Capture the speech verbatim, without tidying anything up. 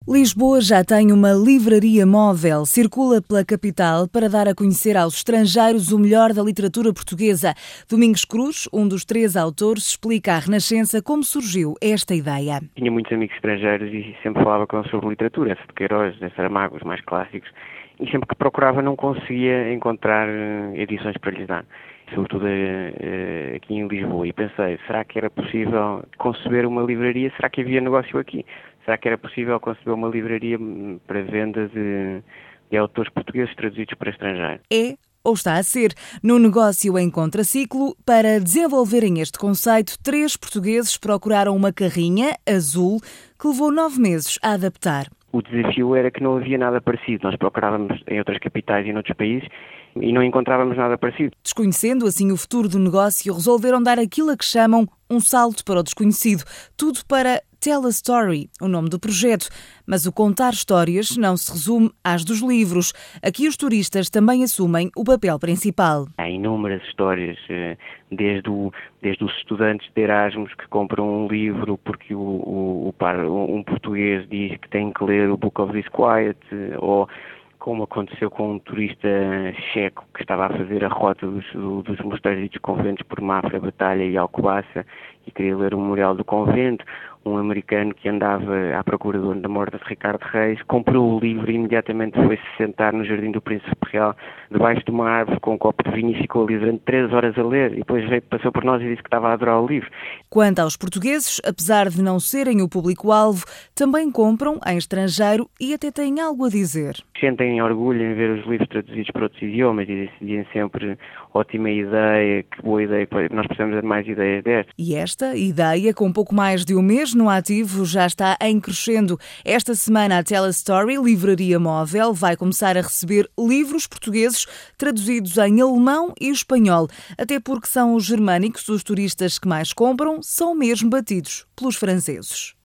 Lisboa já tem uma livraria móvel. Circula pela capital para dar a conhecer aos estrangeiros o melhor da literatura portuguesa. Domingos Cruz, um dos três autores, explica à Renascença como surgiu esta ideia. Tinha muitos amigos estrangeiros e sempre falava com eles sobre literatura, essa de Queiroz, de Saramago, os mais clássicos, e sempre que procurava não conseguia encontrar edições para lhes dar, sobretudo uh, aqui em Lisboa. E pensei, será que era possível conceber uma livraria? Será que havia negócio aqui? Será que era possível conceber uma livraria para venda de, de autores portugueses traduzidos para estrangeiro? É ou está a ser, no negócio em contraciclo. Para desenvolverem este conceito, três portugueses procuraram uma carrinha azul que levou nove meses a adaptar. O desafio era que não havia nada parecido. Nós procurávamos em outras capitais e em outros países e não encontrávamos nada parecido. Desconhecendo assim o futuro do negócio, resolveram dar aquilo a que chamam um salto para o desconhecido. Tudo para Tell a Story, o nome do projeto. Mas o contar histórias não se resume às dos livros. Aqui os turistas também assumem o papel principal. Há inúmeras histórias, desde, o, desde os estudantes de Erasmus que compram um livro porque o, o, o, um português diz que tem que ler o Book of Disquiet, ou como aconteceu com um turista checo que estava a fazer a rota dos, dos mosteiros e dos conventos por Mafra, Batalha e Alcobaça e queria ler o Memorial do Convento. Um americano que andava à procura da morte de Ricardo Reis comprou o livro e imediatamente foi-se sentar no Jardim do Príncipe Real, debaixo de uma árvore com um copo de vinho, e ficou ali durante três horas a ler. E depois veio, passou por nós e disse que estava a adorar o livro. Quanto aos portugueses, apesar de não serem o público-alvo, também compram em estrangeiro e até têm algo a dizer. Sentem orgulho em ver os livros traduzidos para outros idiomas e dizem sempre: ótima ideia, que boa ideia, nós precisamos de mais ideias destas. E esta ideia, com pouco mais de um mês no ativo, já está em crescendo. Esta semana a Tell a Story, livraria móvel, vai começar a receber livros portugueses traduzidos em alemão e espanhol, até porque são os germânicos os turistas que mais compram, são mesmo batidos pelos franceses.